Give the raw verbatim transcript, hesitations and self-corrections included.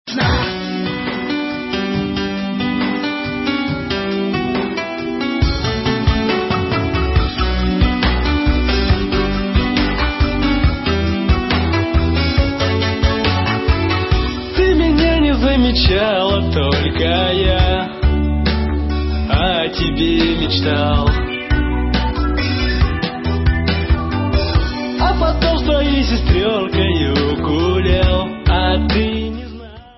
Ты меня не замечала, только я о тебе мечтал.